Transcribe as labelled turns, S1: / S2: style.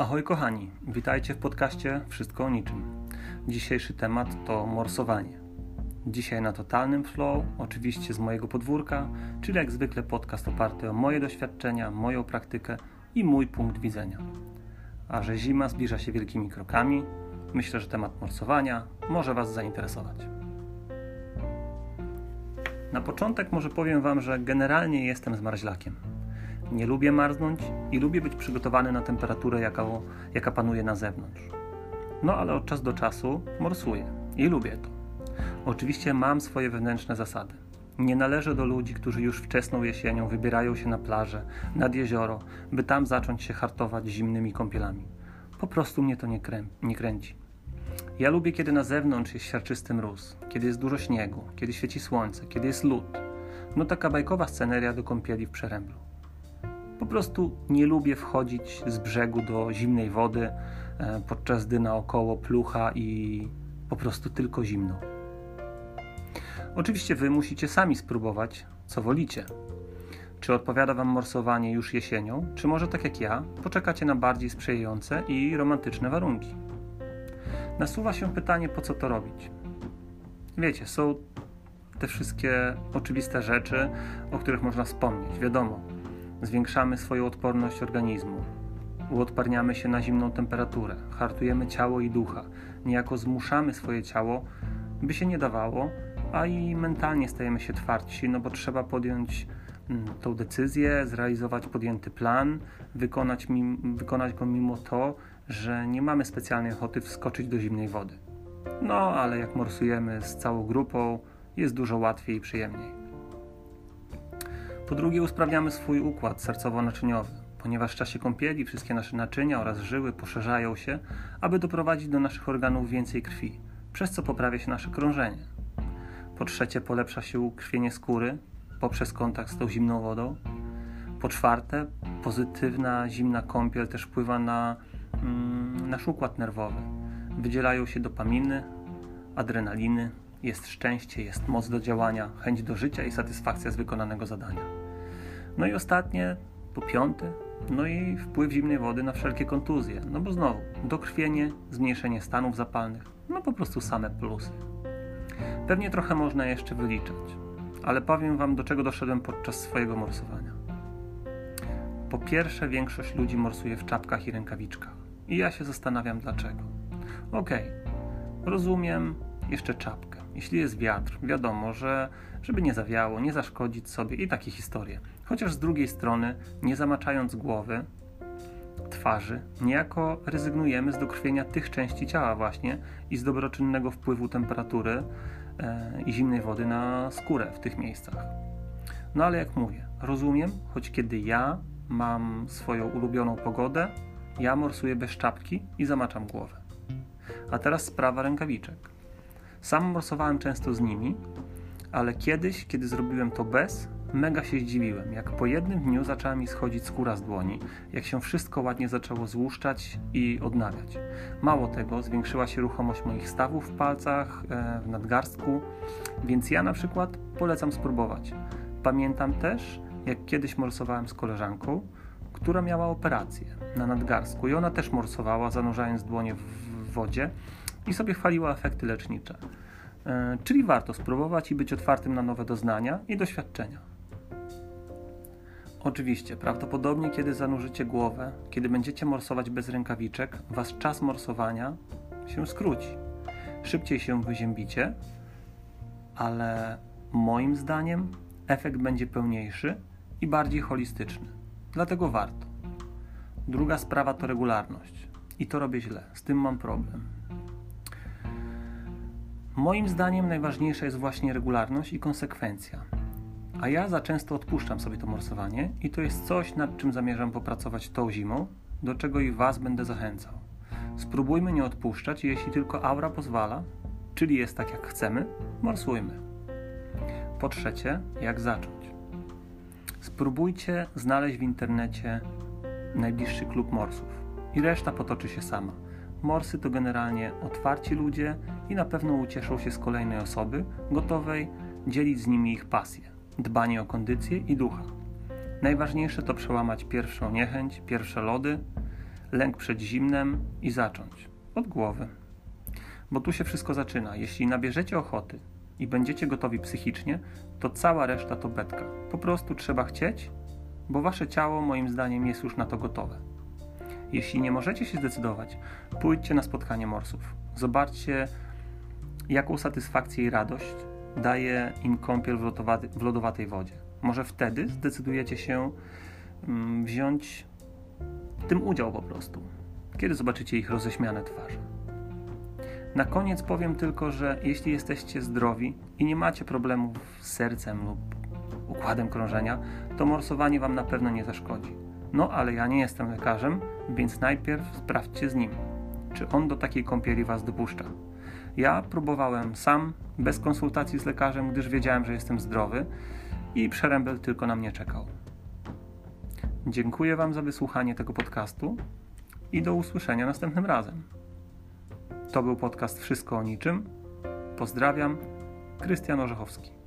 S1: Ahoj kochani, witajcie w podcaście Wszystko o niczym. Dzisiejszy temat to morsowanie. Dzisiaj na totalnym flow, oczywiście z mojego podwórka, czyli jak zwykle podcast oparty o moje doświadczenia, moją praktykę i mój punkt widzenia. A że zima zbliża się wielkimi krokami, myślę, że temat morsowania może Was zainteresować. Na początek może powiem Wam, że generalnie jestem zmarzlakiem. Nie lubię marznąć i lubię być przygotowany na temperaturę, jaka panuje na zewnątrz. No ale od czasu do czasu morsuję i lubię to. Oczywiście mam swoje wewnętrzne zasady. Nie należę do ludzi, którzy już wczesną jesienią wybierają się na plażę, nad jezioro, by tam zacząć się hartować zimnymi kąpielami. Po prostu mnie to nie kręci. Ja lubię, kiedy na zewnątrz jest siarczysty mróz, kiedy jest dużo śniegu, kiedy świeci słońce, kiedy jest lód. No taka bajkowa sceneria do kąpieli w Przeręblu. Po prostu nie lubię wchodzić z brzegu do zimnej wody, podczas gdy naokoło plucha i po prostu tylko zimno. Oczywiście Wy musicie sami spróbować, co wolicie. Czy odpowiada Wam morsowanie już jesienią, czy może tak jak ja, poczekacie na bardziej sprzyjające i romantyczne warunki. Nasuwa się pytanie, po co to robić. Wiecie, są te wszystkie oczywiste rzeczy, o których można wspomnieć, wiadomo. Zwiększamy swoją odporność organizmu, uodparniamy się na zimną temperaturę, hartujemy ciało i ducha, niejako zmuszamy swoje ciało, by się nie dawało, a i mentalnie stajemy się twardsi, no bo trzeba podjąć tą decyzję, zrealizować podjęty plan, wykonać go mimo to, że nie mamy specjalnej ochoty wskoczyć do zimnej wody. No, ale jak morsujemy z całą grupą, jest dużo łatwiej i przyjemniej. Po drugie, usprawniamy swój układ sercowo-naczyniowy, ponieważ w czasie kąpieli wszystkie nasze naczynia oraz żyły poszerzają się, aby doprowadzić do naszych organów więcej krwi, przez co poprawia się nasze krążenie. Po trzecie, polepsza się ukrwienie skóry poprzez kontakt z tą zimną wodą. Po czwarte, pozytywna zimna kąpiel też wpływa na nasz układ nerwowy. Wydzielają się dopaminy, adrenaliny, jest szczęście, jest moc do działania, chęć do życia i satysfakcja z wykonanego zadania. No i ostatnie, po piąte, no i wpływ zimnej wody na wszelkie kontuzje. No bo znowu, dokrwienie, zmniejszenie stanów zapalnych, no po prostu same plusy. Pewnie trochę można jeszcze wyliczać, ale powiem Wam, do czego doszedłem podczas swojego morsowania. Po pierwsze, większość ludzi morsuje w czapkach i rękawiczkach. I ja się zastanawiam dlaczego. Okej, rozumiem jeszcze czapkę. Jeśli jest wiatr, wiadomo, że żeby nie zawiało, nie zaszkodzić sobie i takie historie. Chociaż z drugiej strony, nie zamaczając głowy, twarzy, niejako rezygnujemy z dokrwienia tych części ciała właśnie i z dobroczynnego wpływu temperatury i zimnej wody na skórę w tych miejscach. No ale jak mówię, rozumiem, choć kiedy ja mam swoją ulubioną pogodę, ja morsuję bez czapki i zamaczam głowę. A teraz sprawa rękawiczek. Sam morsowałem często z nimi, ale kiedyś, kiedy zrobiłem to bez, mega się zdziwiłem, jak po jednym dniu zaczęła mi schodzić skóra z dłoni, jak się wszystko ładnie zaczęło złuszczać i odnawiać. Mało tego, zwiększyła się ruchomość moich stawów w palcach, w nadgarstku, więc ja na przykład polecam spróbować. Pamiętam też, jak kiedyś morsowałem z koleżanką, która miała operację na nadgarstku i ona też morsowała, zanurzając dłonie w wodzie i sobie chwaliła efekty lecznicze. Czyli warto spróbować i być otwartym na nowe doznania i doświadczenia. Oczywiście, prawdopodobnie kiedy zanurzycie głowę, kiedy będziecie morsować bez rękawiczek, wasz czas morsowania się skróci. Szybciej się wyziębicie, ale moim zdaniem efekt będzie pełniejszy i bardziej holistyczny. Dlatego warto. Druga sprawa to regularność. I to robię źle. Z tym mam problem. Moim zdaniem najważniejsza jest właśnie regularność i konsekwencja. A ja za często odpuszczam sobie to morsowanie i to jest coś, nad czym zamierzam popracować tą zimą, do czego i Was będę zachęcał. Spróbujmy nie odpuszczać i jeśli tylko aura pozwala, czyli jest tak jak chcemy, morsujmy. Po trzecie, jak zacząć? Spróbujcie znaleźć w internecie najbliższy klub morsów i reszta potoczy się sama. Morsy to generalnie otwarci ludzie i na pewno ucieszą się z kolejnej osoby, gotowej dzielić z nimi ich pasję, dbanie o kondycję i ducha. Najważniejsze to przełamać pierwszą niechęć, pierwsze lody, lęk przed zimnem i zacząć od głowy. Bo tu się wszystko zaczyna. Jeśli nabierzecie ochoty i będziecie gotowi psychicznie, to cała reszta to betka. Po prostu trzeba chcieć, bo wasze ciało moim zdaniem jest już na to gotowe. Jeśli nie możecie się zdecydować, pójdźcie na spotkanie morsów. Zobaczcie, jaką satysfakcję i radość daje im kąpiel w lodowatej wodzie. Może wtedy zdecydujecie się wziąć w tym udział po prostu, kiedy zobaczycie ich roześmiane twarze. Na koniec powiem tylko, że jeśli jesteście zdrowi i nie macie problemów z sercem lub układem krążenia, to morsowanie wam na pewno nie zaszkodzi. No ale ja nie jestem lekarzem, więc najpierw sprawdźcie z nim, czy on do takiej kąpieli was dopuszcza. Ja próbowałem sam, bez konsultacji z lekarzem, gdyż wiedziałem, że jestem zdrowy i przerębel tylko na mnie czekał. Dziękuję wam za wysłuchanie tego podcastu i do usłyszenia następnym razem. To był podcast Wszystko o niczym. Pozdrawiam, Krystian Orzechowski.